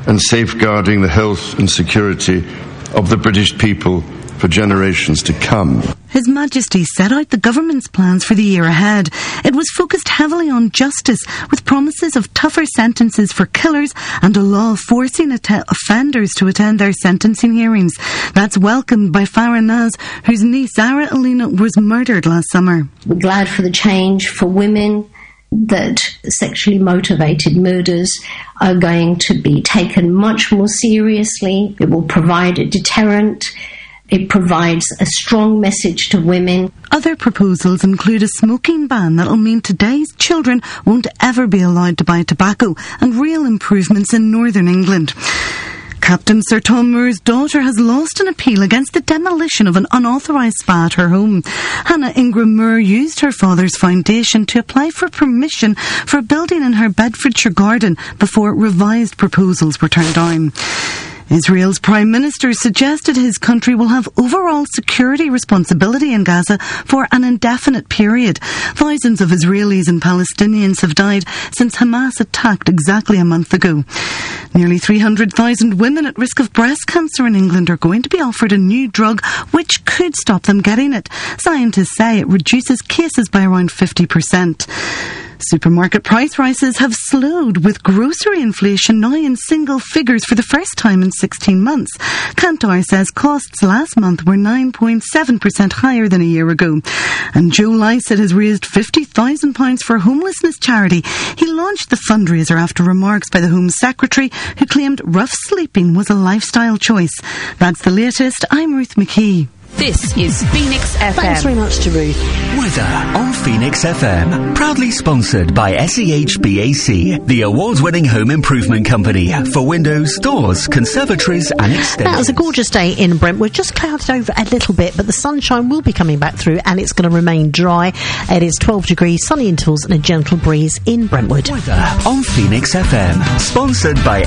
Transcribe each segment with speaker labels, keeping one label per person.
Speaker 1: and safeguarding the health and security of the British people for generations to come.
Speaker 2: His Majesty set out the government's plans for the year ahead. It was focused heavily on justice, with promises of tougher sentences for killers and a law forcing offenders to attend their sentencing hearings. That's welcomed by Farah Naz, whose niece Zara Alina was murdered last summer.
Speaker 3: We're glad for the change for women, that sexually motivated murders are going to be taken much more seriously. It will provide a deterrent. It provides a strong message to women.
Speaker 2: Other proposals include a smoking ban that'll mean today's children won't ever be allowed to buy tobacco, and real improvements in Northern England. Captain Sir Tom Moore's daughter has lost an appeal against the demolition of an unauthorised spa at her home. Hannah Ingram Moore used her father's foundation to apply for permission for a building in her Bedfordshire garden before revised proposals were turned down. Israel's Prime Minister suggested his country will have overall security responsibility in Gaza for an indefinite period. Thousands of Israelis and Palestinians have died since Hamas attacked exactly a month ago. Nearly 300,000 women at risk of breast cancer in England are going to be offered a new drug which could stop them getting it. Scientists say it reduces cases by around 50%. Supermarket price rises have slowed, with grocery inflation now in single figures for the first time in 16 months. Kantar says costs last month were 9.7% higher than a year ago. And Joe Lycett has raised £50,000 for homelessness charity. He launched the fundraiser after remarks by the Home Secretary, who claimed rough sleeping was a lifestyle choice. That's the latest. I'm Ruth McKee.
Speaker 4: This is Phoenix FM.
Speaker 5: Thanks very much to Ruth.
Speaker 6: Weather on Phoenix FM. Proudly sponsored by SEHBAC, the award-winning home improvement company for windows, doors, conservatories and extensions.
Speaker 5: That was a gorgeous day in Brentwood. Just clouded over a little bit, but the sunshine will be coming back through and it's going to remain dry. It is 12 degrees, sunny intervals and a gentle breeze in Brentwood.
Speaker 6: Weather on Phoenix FM. Sponsored by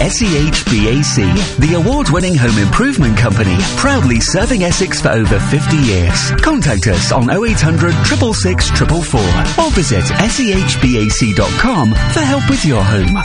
Speaker 6: SEHBAC, the award-winning home improvement company, proudly serving Essex for over 50 years. Contact us on 0800 666 444 or visit sehbac.com for help with your home.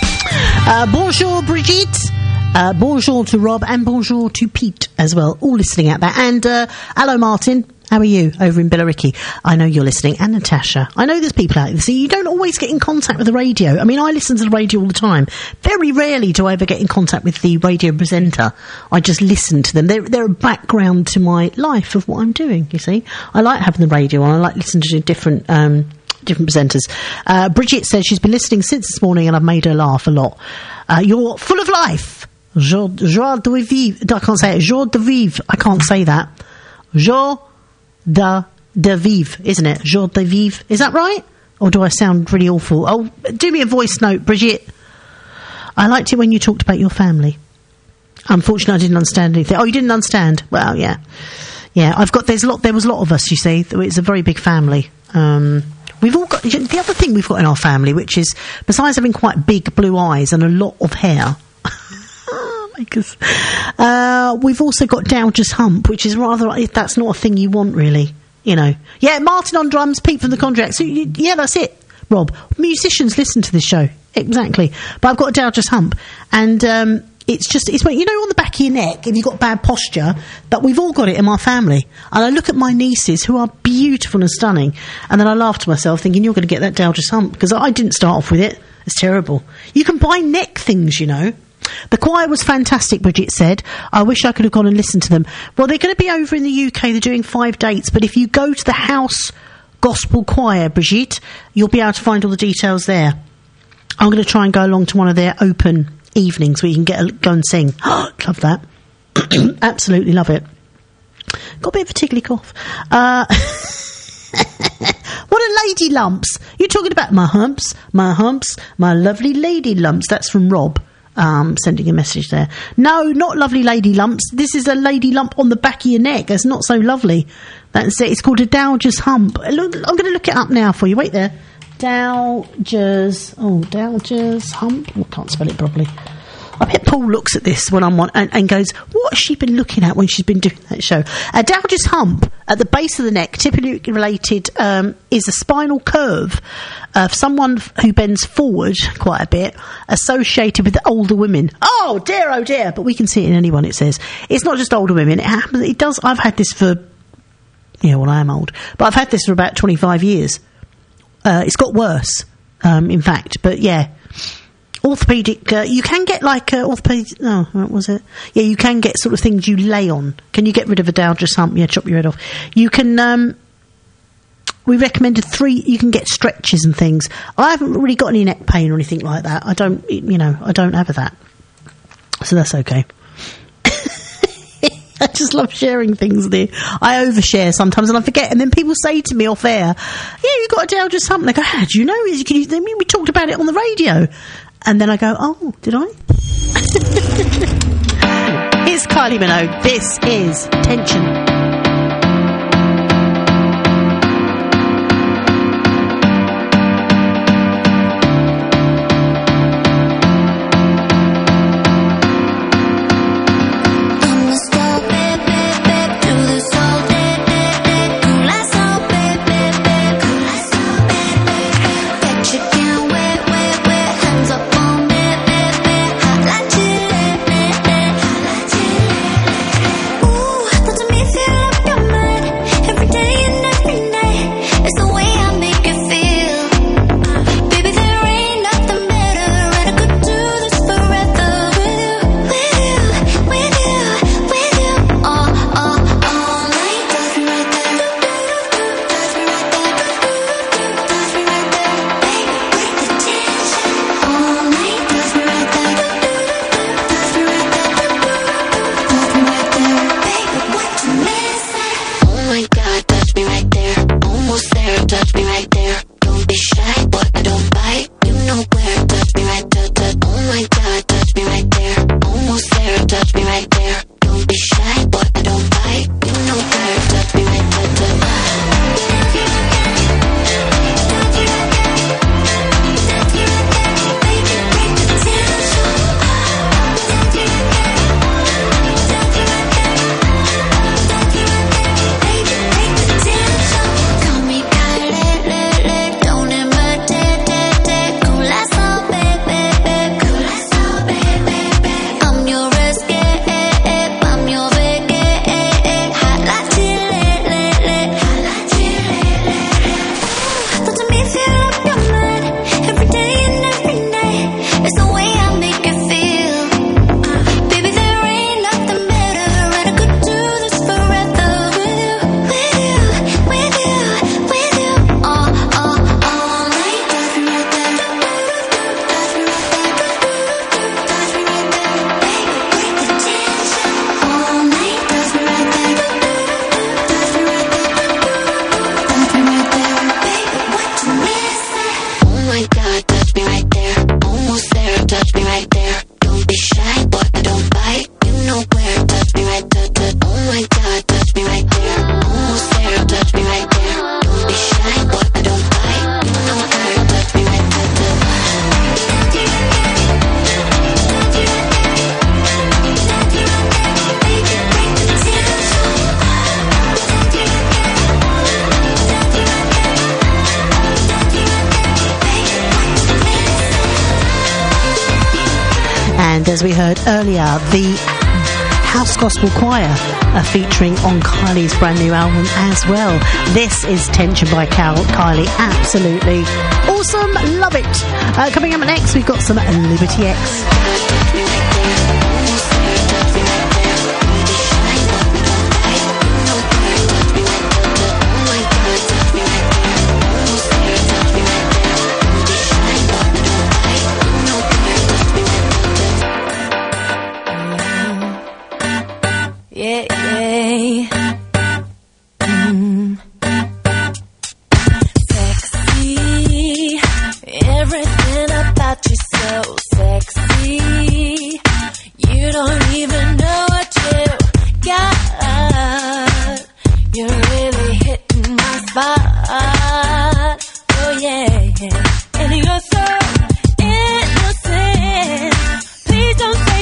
Speaker 5: Bonjour, Brigitte. Bonjour to Rob and bonjour to Pete as well, all listening out there. And hello, Martin. How are you over in Billericay? I know you're listening. And Natasha. I know there's people out there. See, you don't always get in contact with the radio. I mean, I listen to the radio all the time. Very rarely do I ever get in contact with the radio presenter. I just listen to them. They're a background to my life of what I'm doing, you see. I like having the radio on. I like listening to different presenters. Bridget says she's been listening since this morning and I've made her laugh a lot. You're full of life. Joie de vivre. I can't say it. Joie de vivre. I can't say that. Joie de vivre, isn't it? Joie de vivre. Is that right? Or do I sound really awful? Oh, do me a voice note, Bridget. I liked it when you talked about your family. Unfortunately, I didn't understand anything. Oh, you didn't understand? Well, yeah. Yeah, there was a lot of us, you see. It's a very big family. We've all got, the other thing we've got in our family, which is, besides having quite big blue eyes and a lot of hair, because we've also got Dowger's hump, which is rather, that's not a thing you want, really, you know. Yeah, Martin on drums, Pete from the Contract. So yeah, that's it, Rob. Musicians listen to this show, exactly. But I've got a Dowger's hump, and it's when, you know, on the back of your neck, if you've got bad posture, but we've all got it in my family. And I look at my nieces, who are beautiful and stunning, and then I laugh to myself, thinking, you're going to get that Dowger's hump, because I didn't start off with it. It's terrible. You can buy neck things, you know. The choir was fantastic, Bridget said. I wish I could have gone and listened to them. Well, they're going to be over in the UK. They're doing 5 dates. But if you go to the House Gospel Choir, Brigitte, you'll be able to find all the details there. I'm going to try and go along to one of their open evenings where you can go and sing. Love that. Absolutely love it. Got a bit of a tickly cough. What are lady lumps? You're talking about my humps, my lovely lady lumps. That's from Rob. Sending a message there. No, not lovely lady lumps. This is a lady lump on the back of your neck. That's not so lovely. That's it. It's called a Dowger's hump. I'm going to look it up now for you. Wait there. Dowger's hump. I can't spell it properly. I bet Paul looks at this when I'm on and goes, what has she been looking at when she's been doing that show? A Dowdge's hump at the base of the neck, typically related, is a spinal curve of someone who bends forward quite a bit, associated with older women. Oh dear, but we can see it in anyone, it says. It's not just older women, it happens, it does, I've had this for, I am old, but I've had this for about 25 years. It's got worse, in fact, but yeah. Orthopedic, you can get like orthopedic, what was it? Yeah, you can get sort of things you lay on. Can you get rid of a Dowdge's hump? Yeah, chop your head off. You can, we recommended 3, you can get stretches and things. I haven't really got any neck pain or anything like that. I don't have that. So that's okay. I just love sharing things there. I overshare sometimes and I forget, and then people say to me off air, yeah, you got a Dowdge's hump. And I go, how do you know? We talked about it on the radio. And then I go, oh, did I? Here's Kylie Minogue. This is Tension. As we heard earlier, the House Gospel Choir are featuring on Kylie's brand new album as well. This is Tension by Kylie. Absolutely awesome. Love it. Coming up next, we've got some Liberty X.
Speaker 7: Sexy, everything about you so sexy. You don't even know what you got. You're really hitting my spot. Oh yeah, and you're so innocent. Please don't.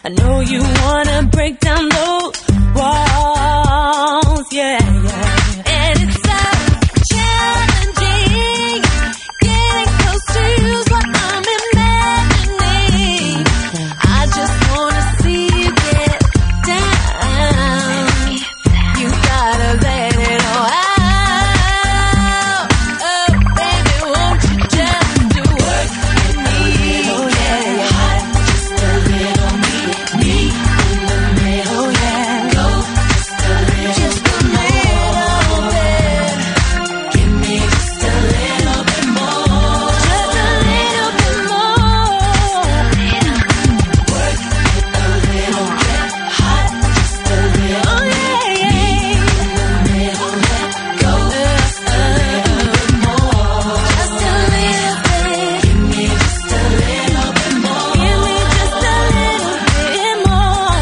Speaker 7: know you wanna break down those walls, yeah, yeah. And it's so challenging, getting close to you's what I'm imagining. I just wanna see you get down. You gotta let it all out. Oh, baby, won't you just do work with me? Oh, yeah, hot, just a little me in the middle, yeah. Go just a little bit. Give me just a little bit more. Just a little bit more. Work it a little bit. Hot, just a little. Oh, yeah, yeah. In the middle, let go just a little bit more. Just a little bit. Give me just a little bit more. Give me just a little bit more.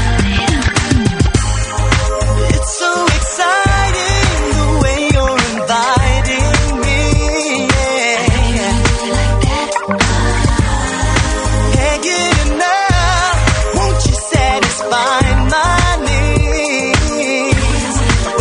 Speaker 8: It's so exciting the way you're inviting me. Yeah. Can't get enough. Won't you satisfy my needs? Oh,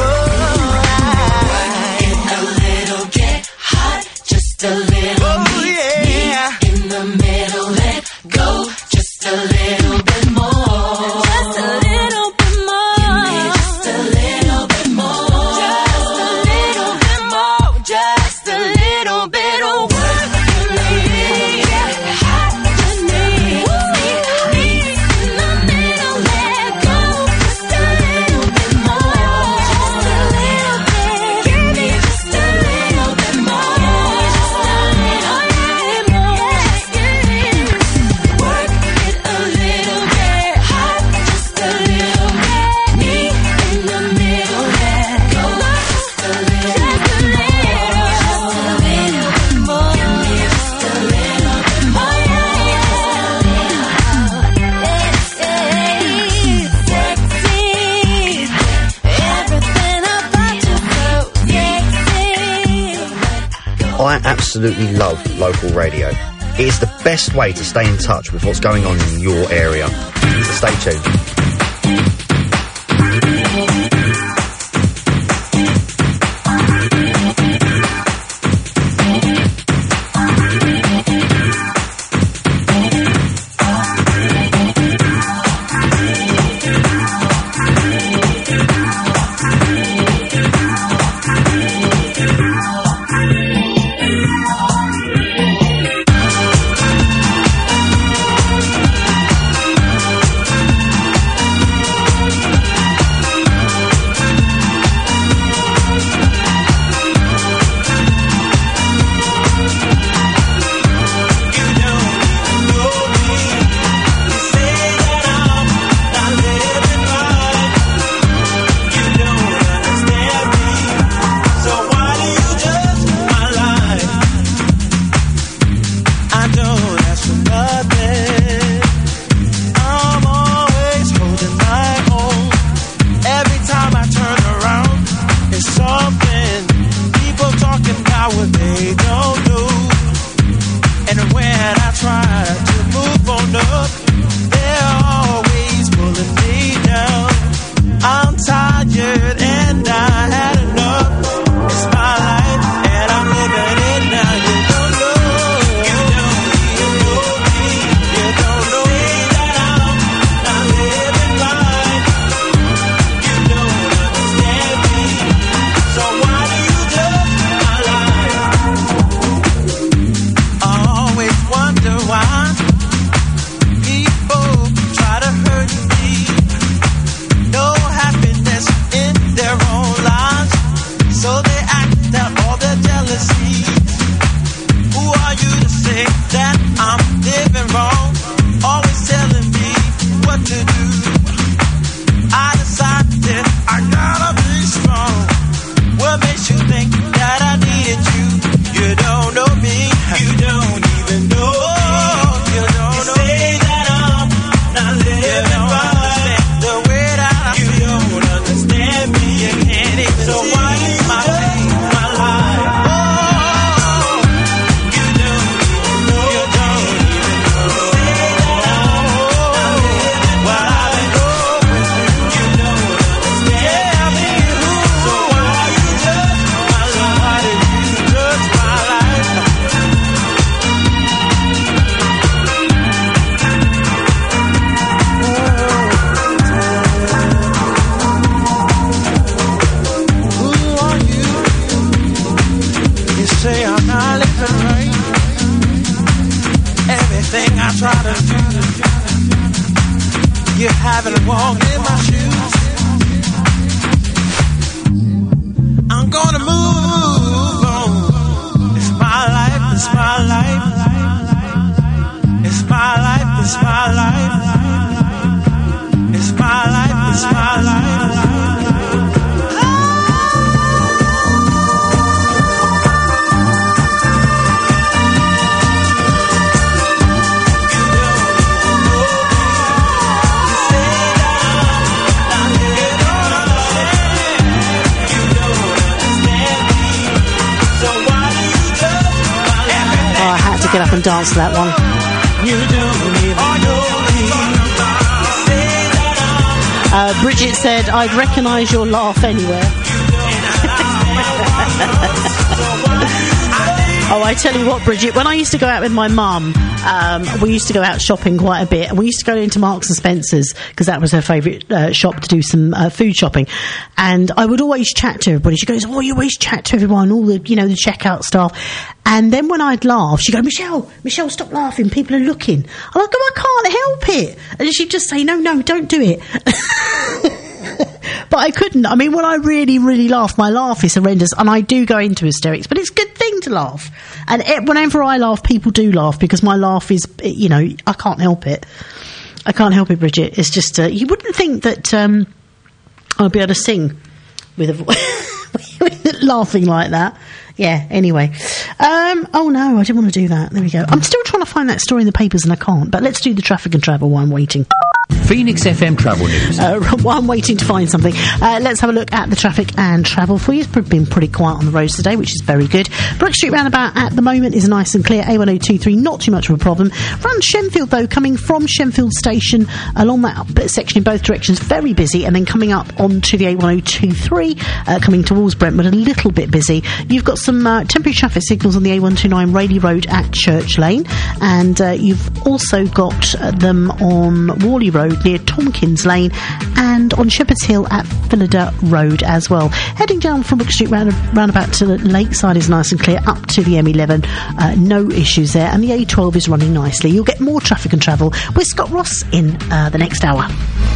Speaker 8: a little, get hot, just a little. Oh, yeah. In the middle, let go, just a little bit more.
Speaker 7: Just a little bit more.
Speaker 8: Just a little bit more.
Speaker 7: Just a little bit more. Just a little bit of work for me. Get hot with me. Me in the middle, let go. Just a little bit more. Just a little bit. Give me just a little bit more. Just a little bit more. Work it a little bit. Hot, just a little bit. Me in the middle, let go. Just a little. Just a little bit more. Give me just a little bit more. Sexy. Everything about you so sexy.
Speaker 9: I absolutely love local radio. It is the best way to stay in touch with what's going on in your area. So stay tuned.
Speaker 10: you haven't walked in my shoes. I'm gonna move on. It's my life, it's my life. It's my life, it's my life. It's my life, it's my life.
Speaker 5: Get up and dance to that one. Bridget said, I'd recognise your laugh anywhere. Oh, I tell you what, Bridget, when I used to go out with my mum, we used to go out shopping quite a bit, and we used to go into Marks and Spencer's because that was her favourite shop to do some food shopping. And I would always chat to everybody. She goes, "Oh, you always chat to everyone, all the, the checkout staff." And then when I'd laugh, she'd go, Michelle, stop laughing. People are looking. I'm like, "Oh, I can't help it." And she'd just say, no, don't do it. But I couldn't. I mean, when I really, really laugh, my laugh is horrendous, and I do go into hysterics. But it's a good thing to laugh. And whenever I laugh, people do laugh because my laugh is, I can't help it. I can't help it, Bridget. It's just, you wouldn't think that I'd be able to sing with laughing like that. Yeah, anyway. Oh no, I didn't want to do that. There we go. I'm still trying to find that story in the papers and I can't. But let's do the traffic and travel while I'm waiting.
Speaker 6: Phoenix FM travel news.
Speaker 5: While I'm waiting to find something, let's have a look at the traffic and travel for you. It's been pretty quiet on the roads today, which is very good. Brook Street roundabout at the moment is nice and clear. A1023, not too much of a problem. Around Shenfield, though, coming from Shenfield Station along that section in both directions, very busy. And then coming up onto the A1023, coming towards Brentwood, a little bit busy. You've got some temporary traffic signals on the A129 Raleigh Road at Church Lane. And you've also got them on Worley Road near Tompkins Lane and on Shepherd's Hill at Phillida Road as well. Heading down from Brook Street roundabout to the Lakeside is nice and clear up to the M11. No issues there. And the A12 is running nicely. You'll get more traffic and travel with Scott Ross in the next hour.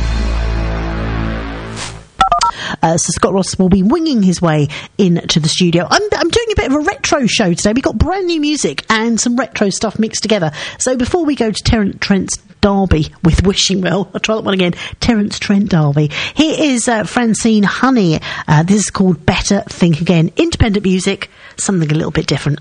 Speaker 5: So Scott Ross will be winging his way into the studio. I'm doing a bit of a retro show today. We've got brand new music and some retro stuff mixed together. So before we go to Terence D'Arby with Wishing Well, I'll try that one again. Terence Trent D'Arby. Here is Francine Honey. This is called Better Think Again. Independent music, something a little bit different.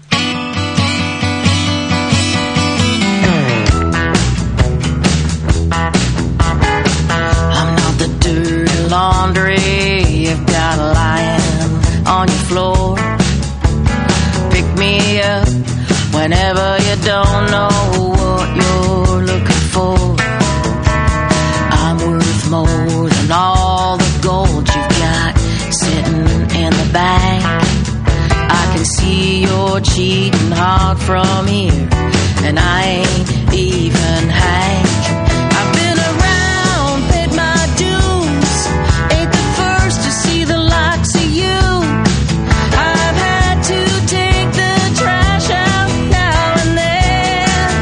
Speaker 11: I'm not the dirty laundry you've got lying on your floor. Pick me up whenever you don't know what you're looking for. I'm worth more than all the gold you've got sitting in the bank. I can see you're cheating hard from here, and I ain't even Hank. I've been around, paid my dues, ain't the first to see the likes of you. I've had to take the trash out now and then.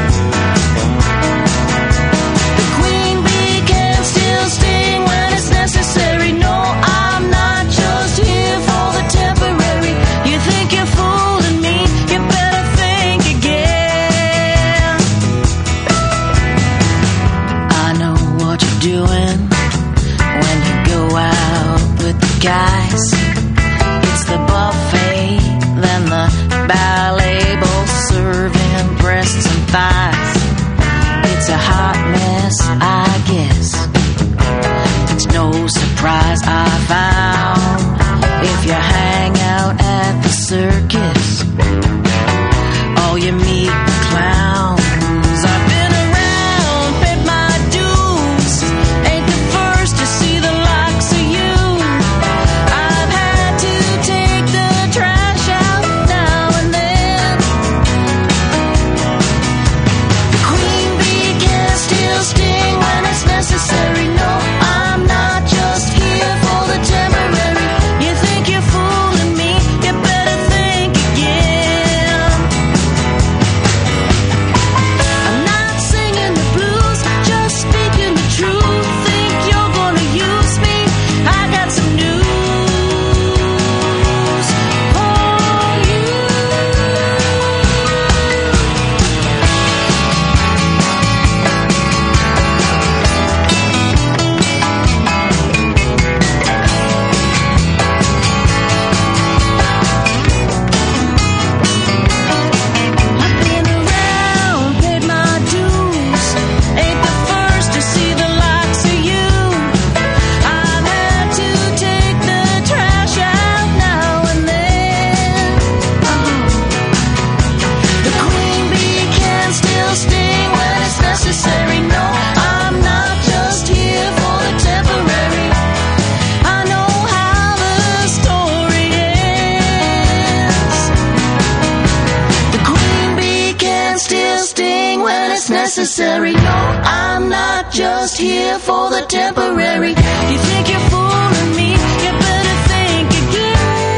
Speaker 11: necessary. No, I'm not just here for the temporary. You think you're fooling me? You better think again.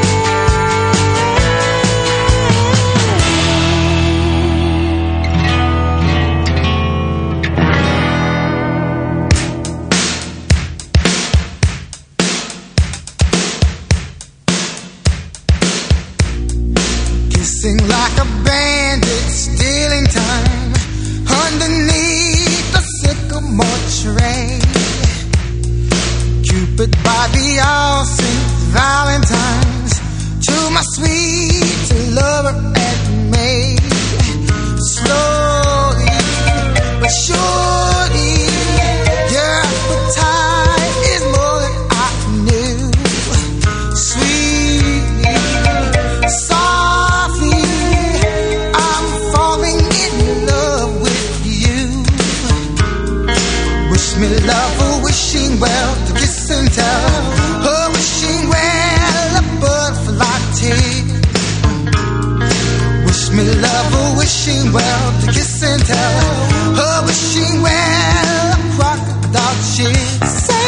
Speaker 12: Kissing like a bandit, stealing time underneath the sycamore tree. Cupid by the all St. Valentine's to my sweet lover and me. Slowly but surely, your appetite is more than I knew. Sweetly, softly, I'm falling in love with you. Wish me love, oh, wishing well, to kiss and tell. Oh, wishing well, a butterfly tear. Wish me love, oh, wishing well, to kiss and tell. Oh, wishing well, a crocodile tear. Say,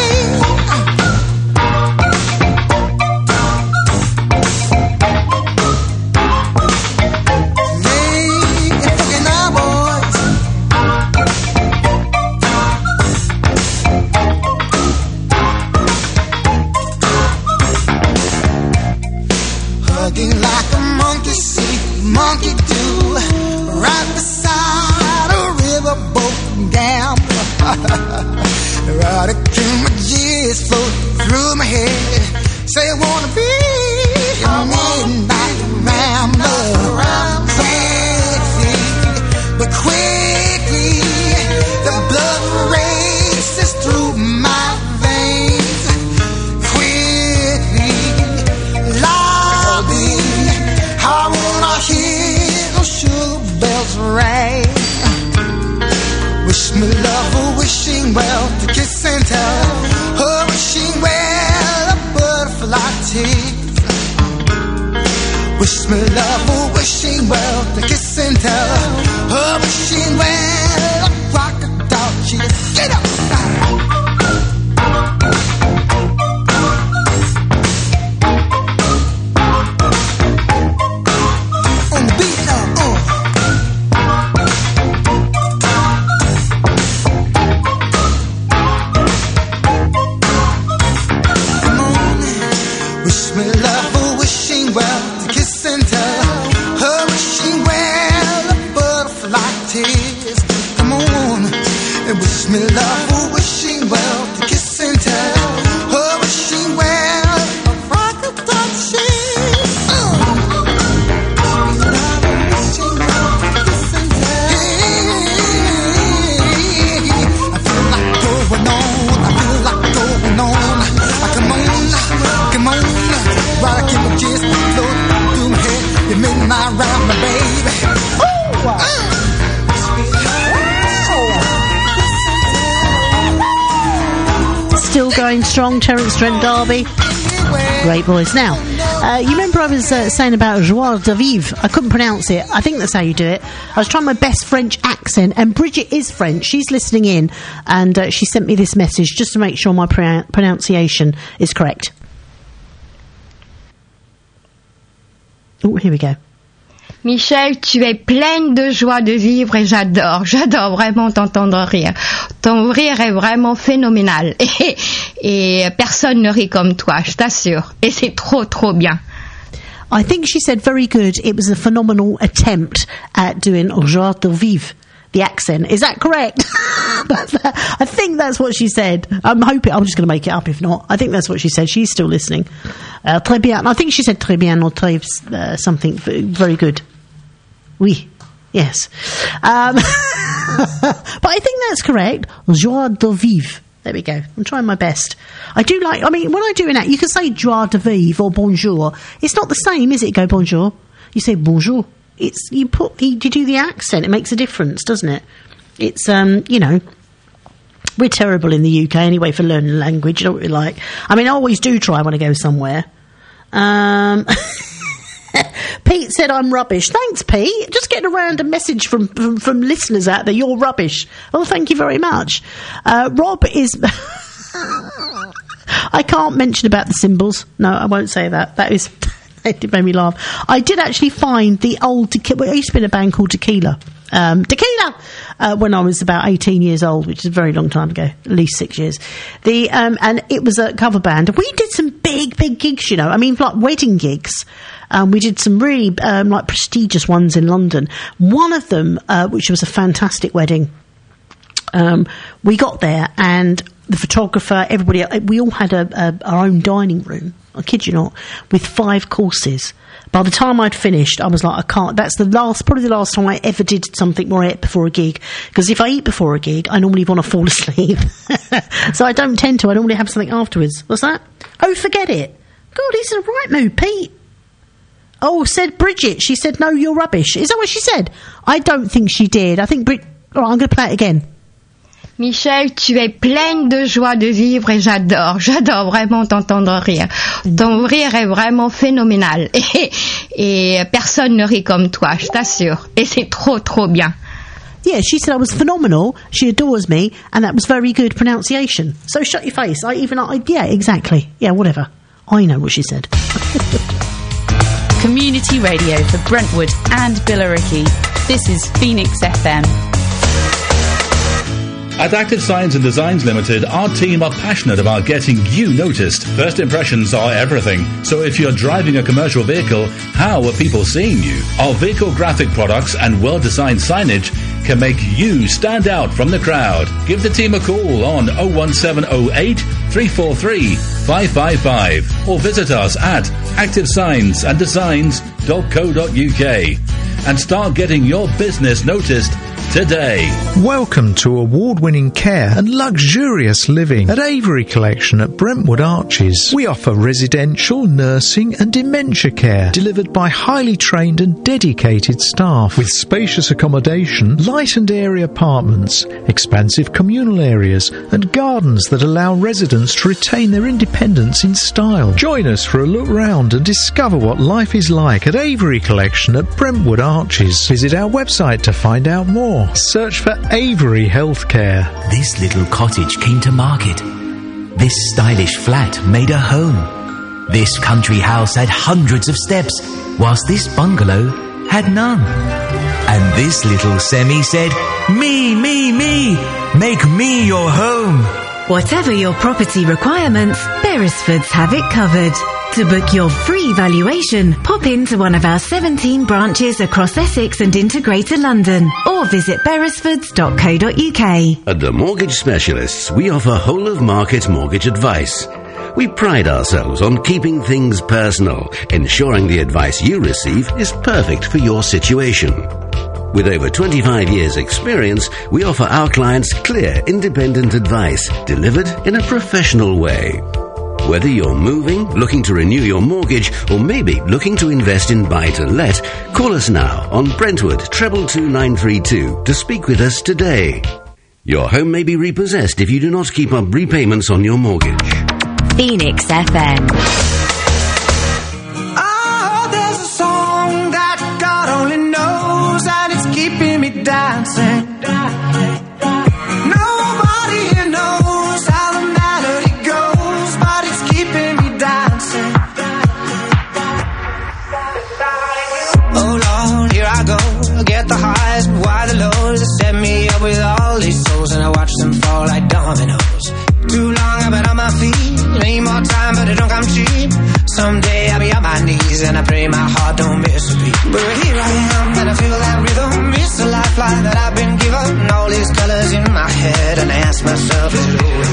Speaker 12: hugging like a monkey see, monkey do, right beside a riverboat gambler. Erotic images float through my head. Say I wanna be a midnight rambler. Quickly, but quickly, the blood races through my veins. Quickly, lobby, I wanna hear those sugar bells ring. Wish me love, oh, wishing well, to kiss and tell. Oh, wishing well, a butterfly tears. Wish me love, oh, wishing well, to kiss and tell. Oh, wishing well, a crocodile cheers. Get up! On the beat now, come on. Wish me love, oh, wishing well, to kiss and tell. Oh, wishing well, a butterfly tears. Come on. And wish me love, oh, wishing well, to kiss and tell. Oh, wishing well, a crocodile cheers. I feel like going on. Come on, while I keep my kiss float through my head. You make my round, my baby.
Speaker 5: Still going strong, Terence Trent D'Arby. Great voice. Now, you remember I was saying about joie de vivre? I couldn't pronounce it. I think that's how you do it. I was trying my best French accent, and Bridget is French. She's listening in, and she sent me this message just to make sure my pronunciation is correct. Oh, here we go.
Speaker 13: Michel, tu es pleine de joie de vivre et j'adore vraiment t'entendre rire. Ton rire est vraiment phénoménal et personne ne rit comme toi, je t'assure. Et c'est trop, trop bien.
Speaker 5: I think she said very good. It was a phenomenal attempt at doing joie de vivre, the accent. Is that correct? I think that's what she said. I'm just going to make it up if not. I think that's what she said. She's still listening. Très bien. I think she said très bien or très something very good. Oui. Yes. But I think that's correct. Joie de vivre. There we go. I'm trying my best. I do like, when I do an act, you can say joie de vivre or bonjour. It's not the same, is it? Go bonjour. You say bonjour. You do the accent. It makes a difference, doesn't it? It's, we're terrible in the UK anyway for learning language. You know what we like? I always do try when I go somewhere. Pete said I'm rubbish. Thanks, Pete. Just getting a random message from listeners out there. You're rubbish. Well, thank you very much. Rob is... I can't mention about the symbols. No, I won't say that. It made me laugh. I did actually find the old Tequila. I used to be in a band called Tequila. When I was about 18 years old, which is a very long time ago, at least 6 years. And it was a cover band. We did some big gigs, you know. I mean, like wedding gigs. We did some really like prestigious ones in London. One of them, which was a fantastic wedding. We got there, and the photographer, everybody, we all had our own dining room. I kid you not, with 5 courses. By the time I'd finished, I was like, I can't. That's probably the last time I ever did something more ate before a gig. Because if I eat before a gig, I normally want to fall asleep. So I don't tend to. I normally have something afterwards. What's that? Oh, forget it. God, he's in the right mood, Pete. Oh, said Bridget. She said, no, you're rubbish. Is that what she said? I don't think she did. I think All right, I'm going to play it again.
Speaker 13: Michel, tu es pleine de joie de vivre et j'adore vraiment t'entendre rire. Ton rire est vraiment phénoménal et personne ne rit comme toi, je t'assure. Et c'est trop bien.
Speaker 5: Yeah, she said I was phenomenal, she adores me, and that was very good pronunciation. So shut your face. Yeah, exactly. Yeah, whatever. I know what she said.
Speaker 4: Community radio for Brentwood and Billericay. This is Phoenix FM.
Speaker 14: At Active Signs and Designs Limited, our team are passionate about getting you noticed. First impressions are everything. So if you're driving a commercial vehicle, how are people seeing you? Our vehicle graphic products and well-designed signage can make you stand out from the crowd. Give the team a call on 01708 343 555 or visit us at activesignsanddesigns.co.uk and start getting your business noticed today.
Speaker 15: Welcome to award-winning care and luxurious living at Avery Collection at Brentwood Arches. We offer residential, nursing and dementia care delivered by highly trained and dedicated staff with spacious accommodation, light and airy apartments, expansive communal areas and gardens that allow residents to retain their independence in style. Join us for a look round and discover what life is like at Avery Collection at Brentwood Arches. Visit our website to find out more. Search for Avery Healthcare.
Speaker 16: This little cottage came to market. This stylish flat made a home. This country house had hundreds of steps, whilst this bungalow had none. And this little semi said, me, make me your home.
Speaker 17: Whatever your property requirements, Beresfords have it covered. To book your free valuation, pop into one of our 17 branches across Essex and into Greater London, or visit beresfords.co.uk.
Speaker 18: At The Mortgage Specialists, we offer whole-of-market mortgage advice. We pride ourselves on keeping things personal, ensuring the advice you receive is perfect for your situation. With over 25 years' experience, we offer our clients clear, independent advice delivered in a professional way. Whether you're moving, looking to renew your mortgage, or maybe looking to invest in buy-to-let, call us now on Brentwood 222 to speak with us today. Your home may be repossessed if you do not keep up repayments on your mortgage.
Speaker 17: Phoenix FM.
Speaker 10: There's a song that God only knows, and it's keeping me dancing. Nobody here knows how the melody goes, but it's keeping me dancing. Oh Lord, here I go. I get the highs, but why the lows? They set me up with all these souls, and I watch them fall like dominoes. Too long I've been on my feet. Need more time, but it don't come cheap. Someday I'll be on my knees, and I pray my heart don't miss a beat. But here I am, and I feel that rhythm. It's a lifeline that I've been given. All these colors in my head, and I ask myself, is it over?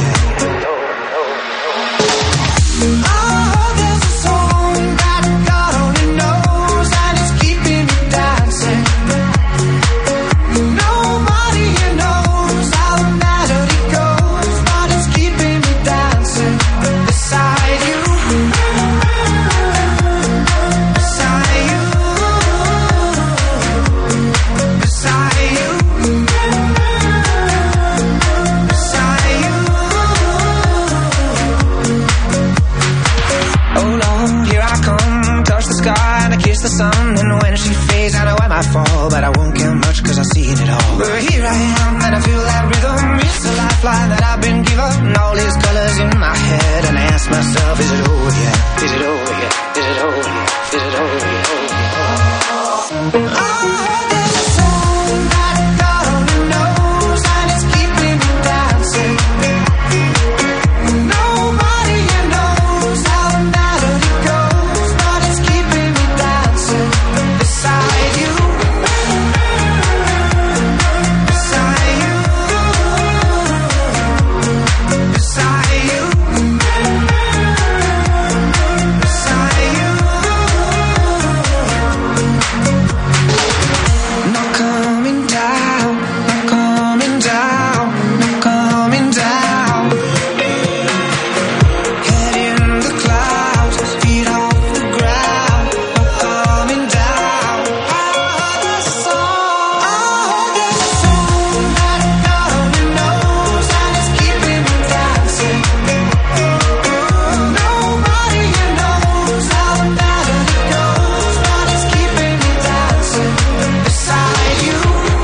Speaker 10: Oh, there's a song that God only knows, and it's keeping me dancing. Nobody here knows how the melody goes, but it's keeping me dancing beside you. Beside you. Beside you. Beside you. fall, but I won't care much cause I've seen it all. But here I am and I feel that rhythm. It's a lifeline that I've been given. All these colors in my head, and I ask myself, is it over yet? Is it over yet? Is it over yet? Is it over yet? Oh, there's a song that God only knows, and it's keeping me dancing. Nobody here knows how the melody goes, but it's keeping me dancing beside you. Beside you. Beside you. Beside you. Not coming down, not coming down, not coming down. Head in the clouds, feet off the ground, not coming down. Oh, there's a song that God only knows, and it's keeping me dancing. Nobody here knows how the melody goes, but it's keeping me dancing beside you.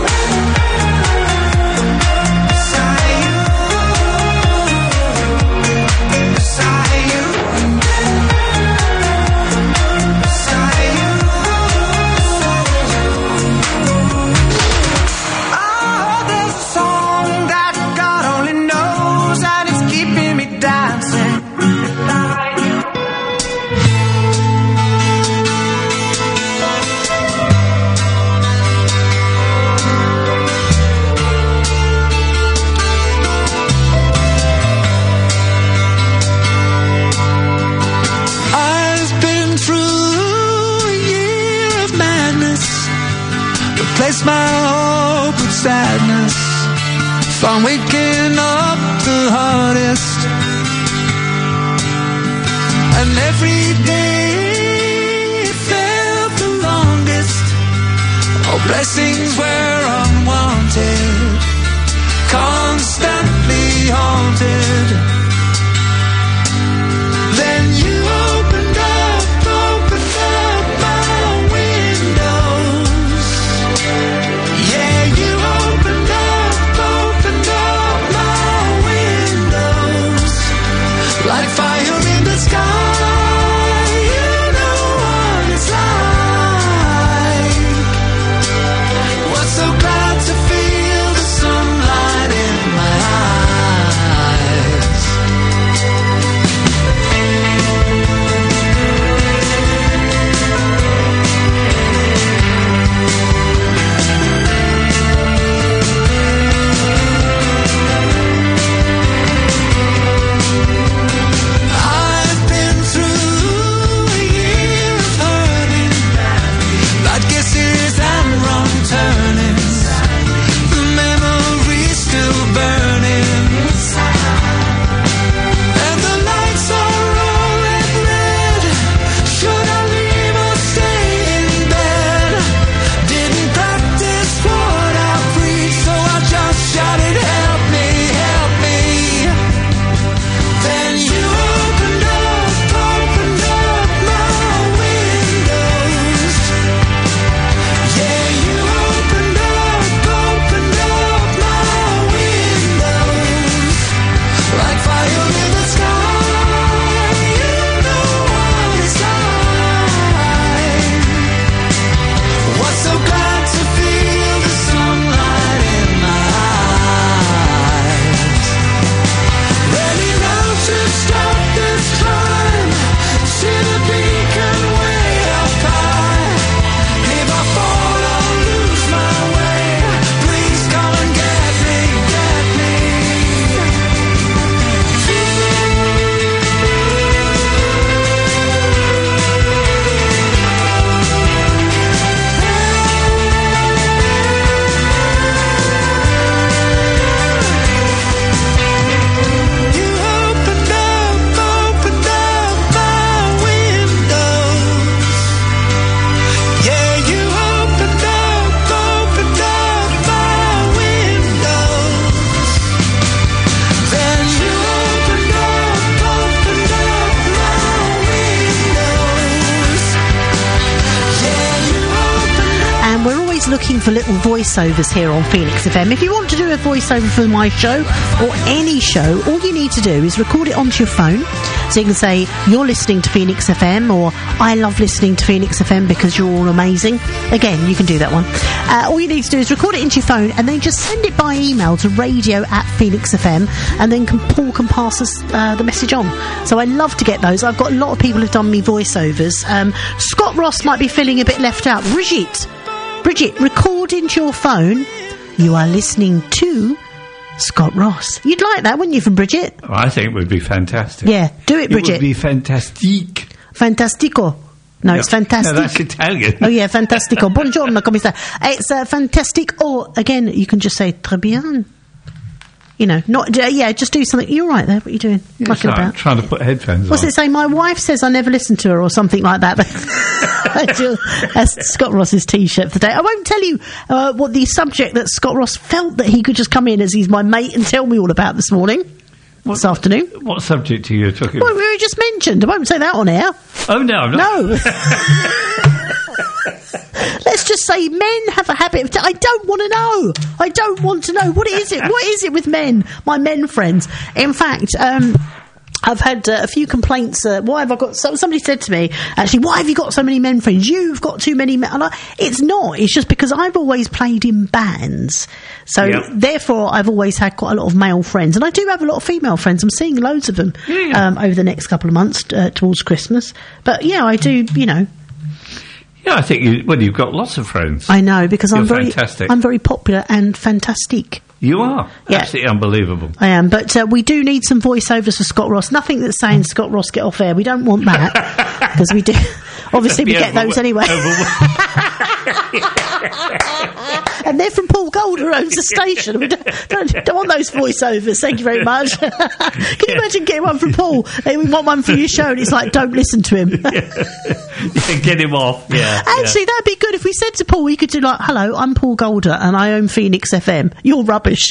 Speaker 10: Beside you. Beside you. Beside you. Oh, there's a song that God only knows, and it's keeping me dancing. I've been through a year of madness, replaced my hope with sadness, found waking up the hardest, and every day it felt the longest. All blessings were unwanted, constantly haunted. Then you opened up my windows. Yeah, you opened up my windows. Like fire in the sky, you know what it's like.
Speaker 5: looking for little voiceovers here on Phoenix FM. If you want to do a voiceover for my show or any show, all you need to do is record it onto your phone. So you can say, you're listening to Phoenix FM, or I love listening to Phoenix FM because you're all amazing. Again, you can do that one. All you need to do is record it into your phone and then just send it by email to radio@PhoenixFM, and then Paul can pass us the message on. So I love to get those. I've got a lot of people who've done me voiceovers. Scott Ross might be feeling a bit left out. Bridget, record into your phone. You are listening to Scott Ross. You'd like that, wouldn't you, from Bridget?
Speaker 19: Oh, I think it would be fantastic.
Speaker 5: Yeah, do it, Bridget.
Speaker 19: It would be fantastique.
Speaker 5: Fantastico. No, it's fantastic.
Speaker 19: No, that's Italian.
Speaker 5: Oh, yeah, fantastico. Buongiorno, come sta? It's fantastic. Or, again, you can just say, très bien. You know, not just do something. You're right there. What are you doing?
Speaker 19: Yeah,
Speaker 5: Mucking about.
Speaker 19: Trying to put headphones
Speaker 5: What's
Speaker 19: on.
Speaker 5: it say? My wife says I never listen to her, or something like that. That's Scott Ross's T-shirt for today. I won't tell you what the subject that Scott Ross felt that he could just come in as he's my mate and tell me all about this morning. This afternoon.
Speaker 19: What subject are you talking
Speaker 5: Well,
Speaker 19: about?
Speaker 5: we just mentioned. I won't say that on air.
Speaker 19: Oh, no, I'm not.
Speaker 5: No. Let's just say men have a habit of... I don't want to know. I don't want to know. What is it? What is it with men? My men friends. In fact... I've had a few complaints. Why have I got... somebody said to me, actually, why have you got so many men friends? You've got too many men... It's not. It's just because I've always played in bands. So, therefore, I've always had quite a lot of male friends. And I do have a lot of female friends. I'm seeing loads of them over the next couple of months towards Christmas. But, yeah, I do, you know...
Speaker 19: Yeah, I think you've got lots of friends.
Speaker 5: I know, because
Speaker 19: You're fantastic.
Speaker 5: I'm very popular and fantastic.
Speaker 19: You are.
Speaker 5: Yeah.
Speaker 19: Absolutely unbelievable.
Speaker 5: I am, but we do need some voiceovers for Scott Ross. Nothing that's saying Scott Ross get off air. We don't want that, because we do. Obviously, we get those anyway. And they're from Paul Gold, who owns the station. We don't want those voiceovers. Thank you very much. Can you imagine getting one from Paul? Hey, we want one for your show, and it's like, don't listen to him.
Speaker 19: Get him off. Yeah.
Speaker 5: Actually, that'd be good if we said to Paul, we could do like, hello, I'm Paul Golder, and I own Phoenix FM. You're rubbish.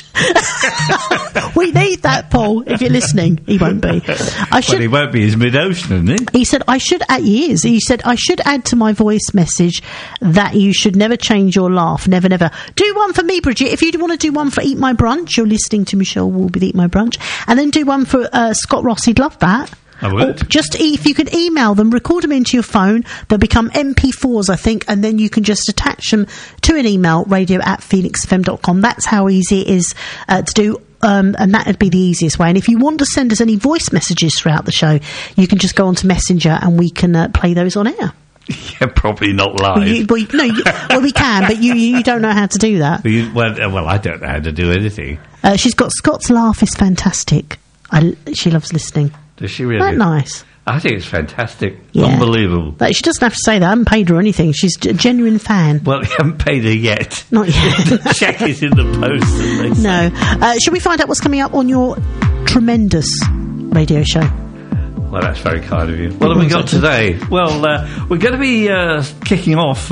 Speaker 5: We need that, Paul, if you're listening. He won't be.
Speaker 19: Well, he won't be. He's mid-ocean, isn't he?
Speaker 5: He said, I should add to my voice message that you should never change your laugh. Never, never. Do one for me, Bridget. If you want to do one for Eat My Brunch, you're listening to Michelle Walby, Eat My Brunch. And then do one for Scott Ross. He'd love that.
Speaker 19: I would.
Speaker 5: Just if you could email them, record them into your phone, they'll become MP4s, I think, and then you can just attach them to an email, radio@phoenixfm.com. That's how easy it is to do. And that would be the easiest way. And if you want to send us any voice messages throughout the show, you can just go onto Messenger and we can play those on air.
Speaker 19: Yeah, probably not live.
Speaker 5: We can, but you don't know how to do that.
Speaker 19: Well, I don't know how to do anything.
Speaker 5: She's got Scott's laugh is fantastic. She loves listening.
Speaker 19: Does she really?
Speaker 5: Isn't that nice?
Speaker 19: I think it's fantastic.
Speaker 5: Yeah.
Speaker 19: Unbelievable.
Speaker 5: But she doesn't have to say that. I haven't paid her or anything. She's a genuine fan.
Speaker 19: Well, you haven't paid her yet.
Speaker 5: Not yet.
Speaker 19: Check is in the post.
Speaker 5: No. Should we find out what's coming up on your tremendous radio show?
Speaker 19: Well, that's very kind of you. What have we got today? Well, we're going to be kicking off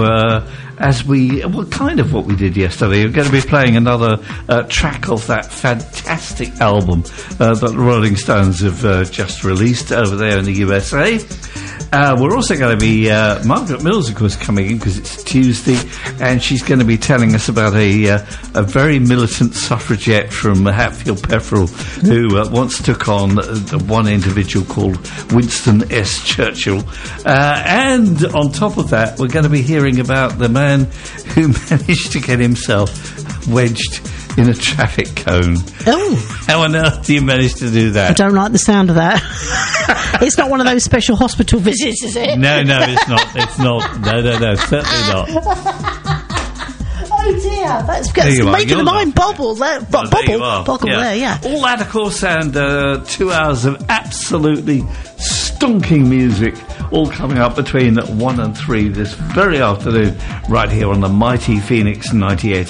Speaker 19: kind of what we did yesterday. We're going to be playing another track of that fantastic album that the Rolling Stones have just released over there in the USA. We're also going to be Margaret Mills, of course, coming in because it's Tuesday, and she's going to be telling us about a very militant suffragette from Hatfield Pefferell who once took on one individual called Winston S. Churchill. And on top of that, we're going to be hearing about the man who managed to get himself wedged in a traffic cone.
Speaker 5: Oh.
Speaker 19: How on earth do you manage to do that?
Speaker 5: I don't like the sound of that. It's not one of those special hospital visits, is it?
Speaker 19: No, it's not. It's not. No, certainly not.
Speaker 5: Oh dear, that's making the mind bobble. Bobble there, yeah.
Speaker 19: All that, of course, and 2 hours of absolutely stonking music, all coming up between 1 and 3 this very afternoon, right here on the mighty Phoenix 98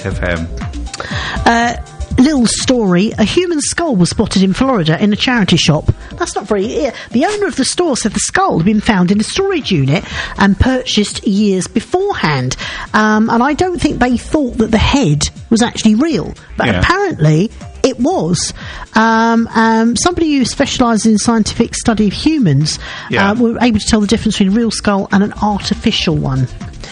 Speaker 19: FM.
Speaker 5: Little story. A human skull was spotted in Florida in a charity shop. That's not very... The owner of the store said the skull had been found in a storage unit and purchased years beforehand. And I don't think they thought that the head was actually real. But apparently it was. Somebody who specialises in scientific study of humans were able to tell the difference between a real skull and an artificial one.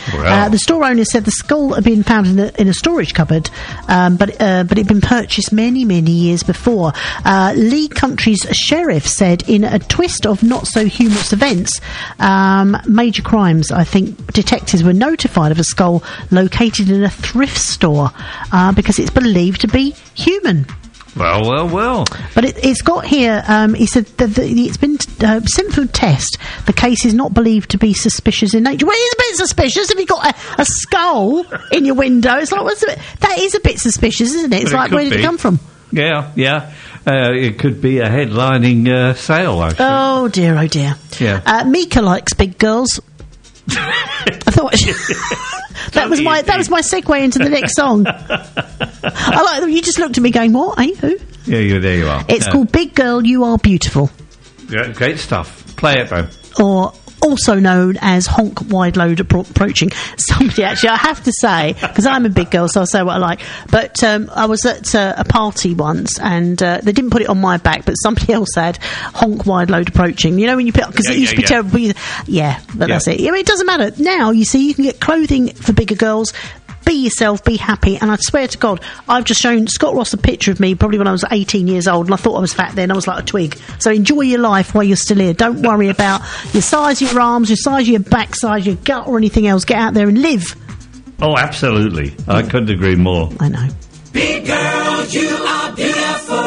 Speaker 19: Wow.
Speaker 5: The store owner said the skull had been found in a storage cupboard, but it had been purchased many, many years before. Lee Country's sheriff said, in a twist of not-so-humorous events, major crimes, I think detectives were notified of a skull located in a thrift store because it's believed to be human.
Speaker 19: Well.
Speaker 5: But it's got here, he said that it's been sent for a test. The case is not believed to be suspicious in nature. Well, it is a bit suspicious if you've got a skull in your window. It's like, that is a bit suspicious, isn't it? It's like, where did it come from?
Speaker 19: Yeah. It could be a headlining sale, actually.
Speaker 5: Oh, dear.
Speaker 19: Yeah.
Speaker 5: Mika likes big girls. I thought that was my segue into the next song. I like that you just looked at me going, "What? Eh? Who?"
Speaker 19: Yeah, there you are.
Speaker 5: It's called "Big Girl, You Are Beautiful."
Speaker 19: Yeah, great stuff. Play it though.
Speaker 5: Or also known as Honk Wide Load Approaching. Somebody, actually, I have to say, because I'm a big girl, so I'll say what I like, but I was at a party once, and they didn't put it on my back, but somebody else had Honk Wide Load Approaching. You know when you put, because it used to be terrible. But that's it. I mean, it doesn't matter. Now, you see, you can get clothing for bigger girls. Be yourself, be happy, and I swear to God, I've just shown Scott Ross a picture of me probably when I was 18 years old, and I thought I was fat then. I was like a twig. So enjoy your life while you're still here. Don't worry about your size of your arms, your size of your back, size of your gut, or anything else. Get out there and live.
Speaker 19: Oh, absolutely. I couldn't agree more.
Speaker 5: I know.
Speaker 8: Big girl, you are beautiful.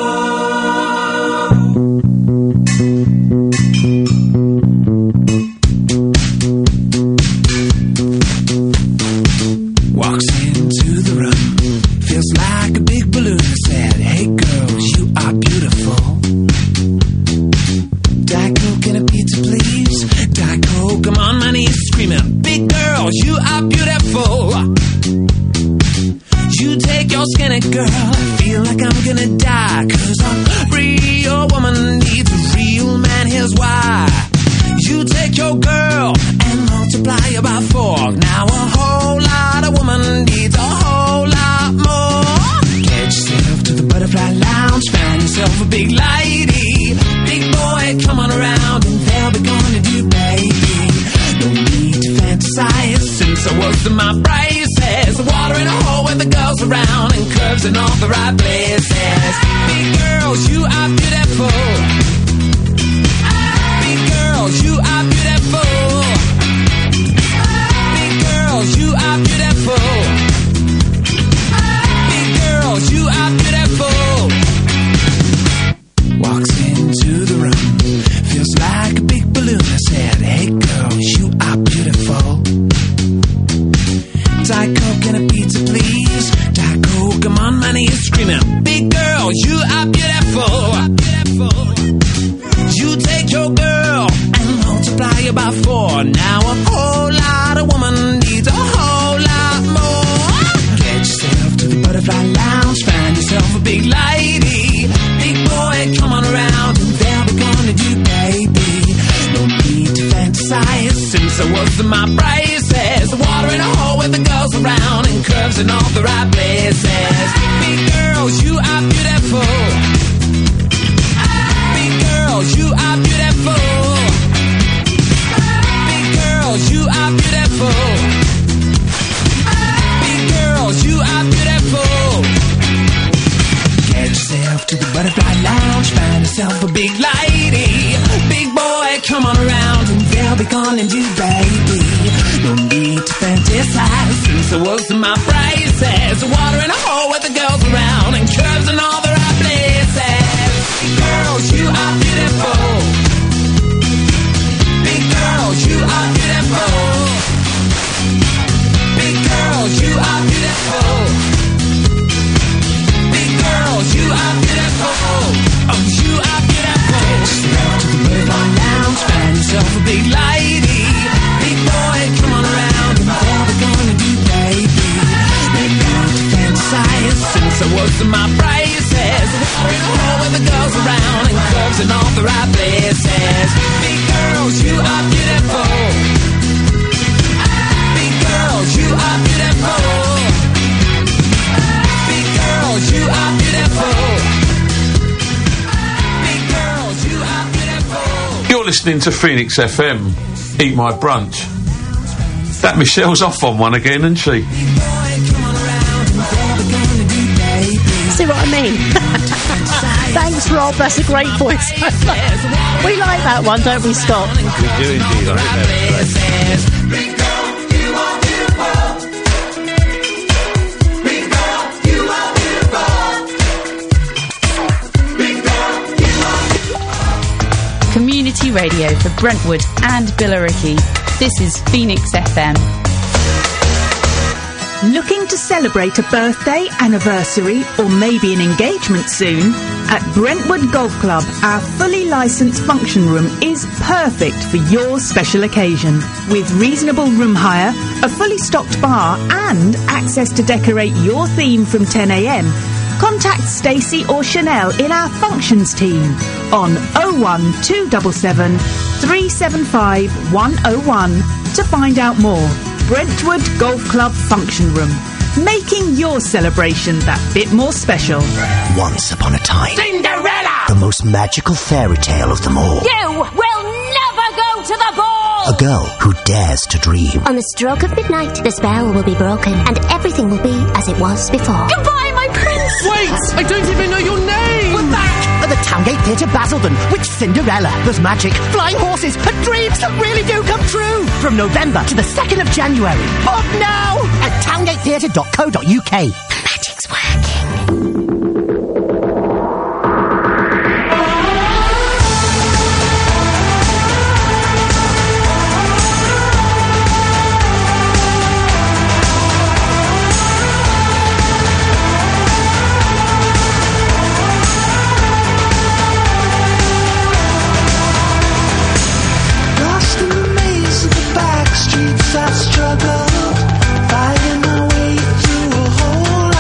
Speaker 10: Walks into the room, feels like a big balloon. Said, hey girls, you are beautiful. Diet Coke and a pizza, please. Diet Coke, I'm on my knees screaming, big girls, you are beautiful. You take your skinny girl, I feel like I'm gonna die. 'Cause a real woman needs a real man, here's why. You take your girl and multiply her by 4. Now a whole lot of woman needs a whole lot more. Get yourself to the Butterfly Lounge, find yourself a big lady. Big boy, come on around and they'll be gonna do, baby. No need to fantasize, since I was in my braces. Water in a hole with the girls around and curves in all the right places. Big girls, you are beautiful. You are beautiful. Big girls, you are beautiful. Big girls, you are beautiful. Walks into the room, feels like a big balloon. I said, hey girls, you are beautiful. Diet Coke and a pizza, please. Diet Coke, I'm on my knees screaming, big girls, you are beautiful. You take your girl and multiply her by 4. Now a whole lot of woman needs a whole lot more. Get yourself to the Butterfly Lounge, find yourself a big lady. Big boy, come on around and they'll be gonna do, baby. No need to fantasize, since I was in my braces. Water in a hole with the girls around and curves in all the right places. Big girls, you are beautiful. You are beautiful. Big girls, you are beautiful. Big girls, you are beautiful. Get yourself to the Butterfly Lounge, find yourself a big lady. Big boy, come on around and they'll be calling you, baby. No need to fantasize, since I was in my braces. Water in a hole with the girls around and curves in all the right places. Big girls, you are beautiful. Big girls, you are beautiful. Big girls, you are beautiful. Big girls, you are beautiful. Oh, you are beautiful. Get yourself to the Butterfly Lounge, find yourself a big lady. Big boy, come on around and they'll be gonna do, baby. They got to fantasize, since I was in my braces. Water in a hole with the girls around and curves in all the right places. Big girls, you are beautiful. Big girls, you are beautiful. Big girls, you are beautiful. Big girls, you are beautiful.
Speaker 20: You're listening to Phoenix FM. Eat My Brunch. That Michelle's off on one again, isn't she?
Speaker 5: See what I mean? Thanks, Rob. That's a great voice. We like that one, don't we, Scott?
Speaker 19: We do indeed. I think that's great.
Speaker 4: Community radio for Brentwood and Billericay. This is Phoenix FM.
Speaker 21: Looking to celebrate a birthday, anniversary, or maybe an engagement soon? At Brentwood Golf Club, our fully licensed function room is perfect for your special occasion. With reasonable room hire, a fully stocked bar, and access to decorate your theme from 10 a.m, contact Stacey or Chanel in our functions team on 01277 375 101 to find out more. Brentwood Golf Club Function Room, making your celebration that bit more special.
Speaker 22: Once upon a time,
Speaker 21: Cinderella!
Speaker 22: the most magical fairy tale of them all.
Speaker 23: You will never go to the ball!
Speaker 22: A girl who dares to dream.
Speaker 23: On the stroke of midnight, the spell will be broken and everything will be as it was before. Goodbye, my prince!
Speaker 24: Wait! I don't even know your name!
Speaker 22: We're back at the Towngate Theatre, Basildon, with Cinderella. There's magic, flying horses, and dreams that really do come true. From November to the 2nd of January. Book now at towngatetheatre.co.uk.
Speaker 23: The magic's working.
Speaker 10: Lost in the maze of the back streets, I struggle, fighting my way through a hole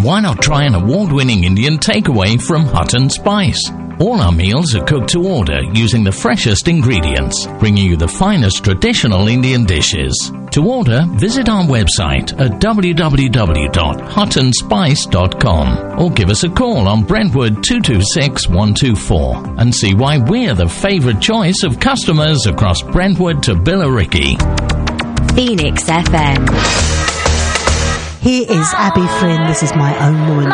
Speaker 1: why not try an award-winning Indian takeaway from Hutton Spice? All our meals are cooked to order using the freshest ingredients, bringing you the finest traditional Indian dishes. To order, visit our website at www.huttonspice.com or give us a call on Brentwood 226 124 and see why we're the favourite choice of customers across Brentwood to Billericay.
Speaker 17: Phoenix FM.
Speaker 5: Here is Abby Flynn. This is My Own Woman.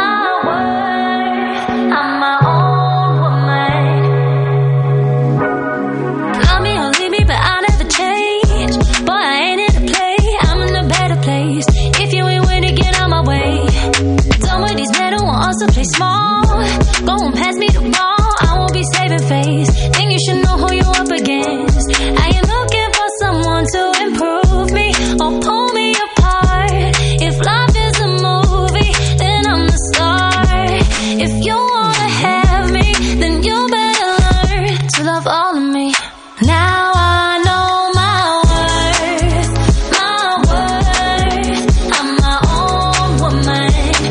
Speaker 2: Play small, go and pass me the ball. I won't be saving face. Think you should know who you're up against. I am looking for someone to improve me or pull me apart. If life is a movie, then I'm the star. If you wanna have me, then you better learn to love all of me. Now I know my worth, my worth. I'm my own woman.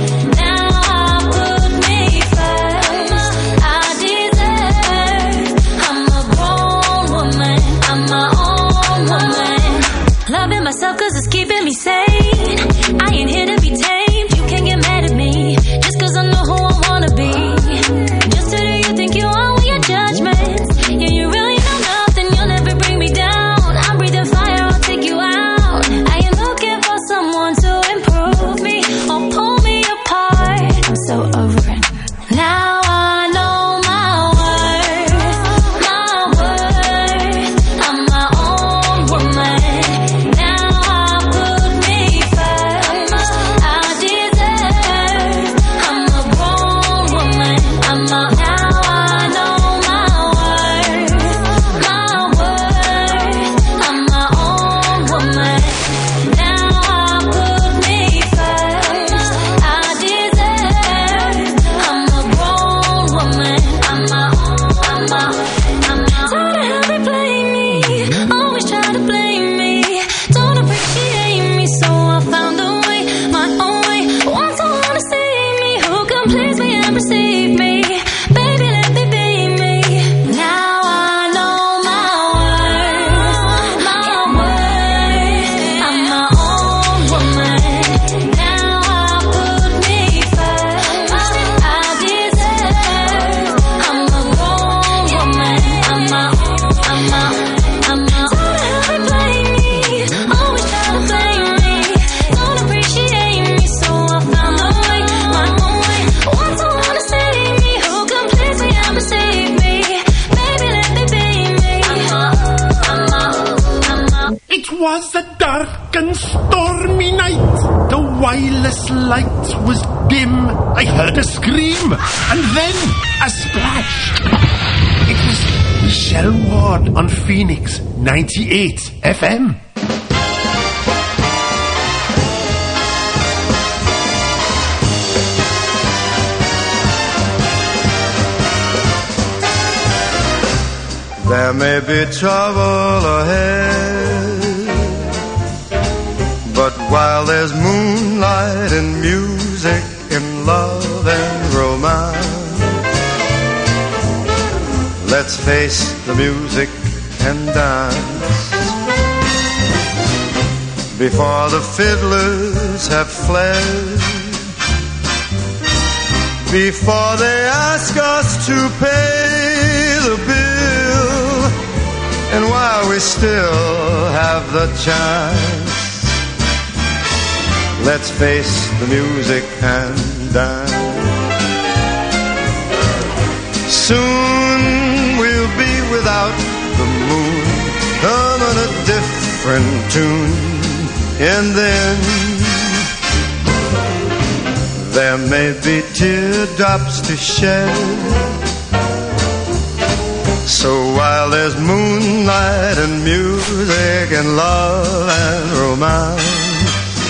Speaker 2: Myself cause it's keeping me sane. I ain't here to be tamed. You can't get mad at me just cause I know who I wanna be. Just who do you think you are with your judgments? Yeah, you really know nothing. You'll never bring me down. I'm breathing fire, I'll take you out. I am looking for someone to improve me or pull me apart. I'm so over it. Now I know my worth, my worth. I'm my own woman.
Speaker 3: Was a dark and stormy night. The wireless light was dim. I heard a scream and then a splash. It was Michelle Ward on Phoenix 98 FM.
Speaker 7: There may be trouble ahead, but while there's moonlight and music and love and romance, let's face the music and dance. Before the fiddlers have fled, before they ask us to pay the bill, and while we still have the chance, let's face the music and dance. Soon we'll be without the moon, on a different tune, and then there may be teardrops to shed. So while there's moonlight and music and love and romance,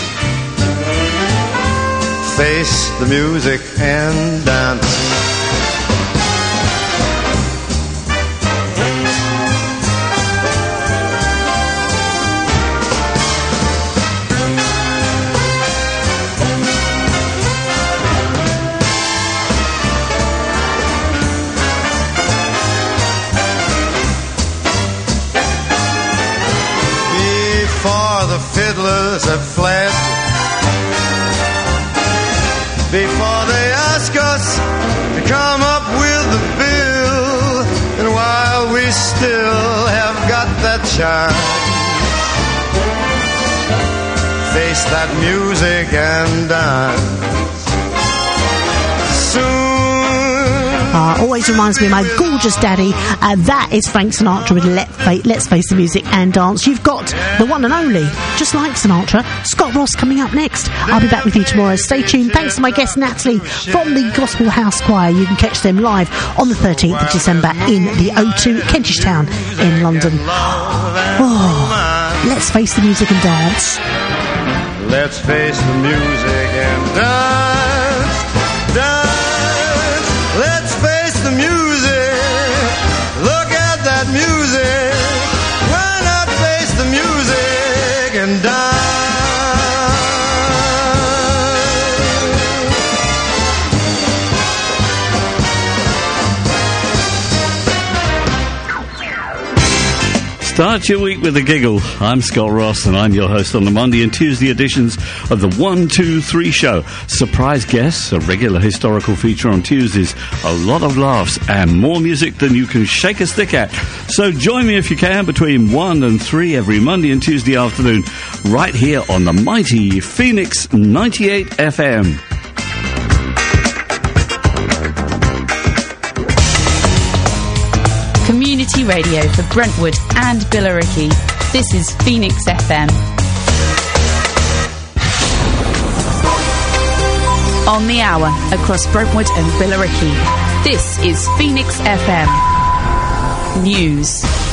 Speaker 7: face the music and dance. others have fled. Before they ask us to come up with the bill, and while we still have got that chance, face that music and dance. Soon.
Speaker 5: Always reminds me of my gorgeous daddy. That is Frank Sinatra with Let's Face the Music and Dance. You've got the one and only, just like Sinatra, Scott Ross coming up next. I'll be back with you tomorrow. Stay tuned. Thanks to my guest Natalie from the Gospel House Choir. You can catch them live on the 13th of December in the O2 Kentish Town in London. Oh, let's face the music and dance.
Speaker 7: Let's face the music and dance, dance. Let's face the music. Look at that music. Why not face the music and dance?
Speaker 6: Start your week with a giggle. I'm Scott Ross, and I'm your host on the Monday and Tuesday editions of the 1, 2, 3 show. Surprise guests, a regular historical feature on Tuesdays, a lot of laughs, and more music than you can shake a stick at. So join me if you can between 1 and 3 every Monday and Tuesday afternoon, right here on the mighty Phoenix 98 FM.
Speaker 4: Community radio for Brentwood and Billericay. This is Phoenix FM. On the hour across Brentwood and Billericay. This is Phoenix FM. News.